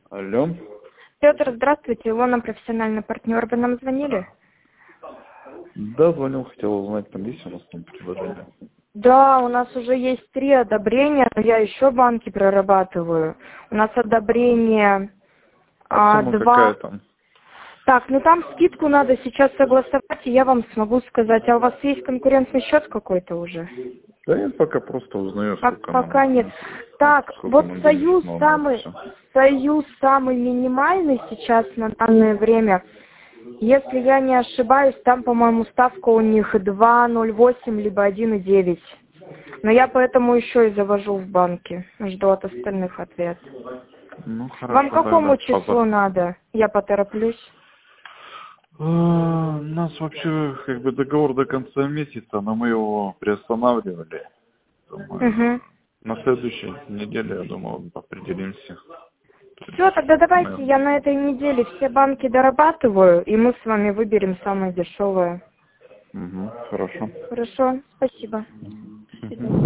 Алло. Петр, здравствуйте. Илона, профессиональный партнер. Вы нам звонили? Да, звонил, хотел узнать, там есть у нас там предложение. Да, у нас уже есть 3 одобрения, но я еще банки прорабатываю. У нас одобрение Сумма 2. какая там? Так, ну там скидку надо сейчас согласовать, и я вам смогу сказать. А у вас есть конкурентный счет какой-то уже? Да нет, пока просто узнаю, сколько Пока нам. нет. Так, Сколько вот нам денег союз надо, всё. самый минимальный сейчас на данное время. Если я не ошибаюсь, там, по-моему, ставка у них 2,08 либо 1,9. Но я поэтому еще и завожу в банке. Жду от остальных ответ. Ну, Вам хорошо, какому тогда. числу надо? Я потороплюсь. У нас вообще как бы договор до конца месяца, но мы его приостанавливали. Думаю, Угу. на следующей неделе, я думаю, определимся. То Все, тогда есть, давайте я на этой неделе все банки дорабатываю, и мы с вами выберем самое дешевое. Хорошо. Хорошо, спасибо. Мгм.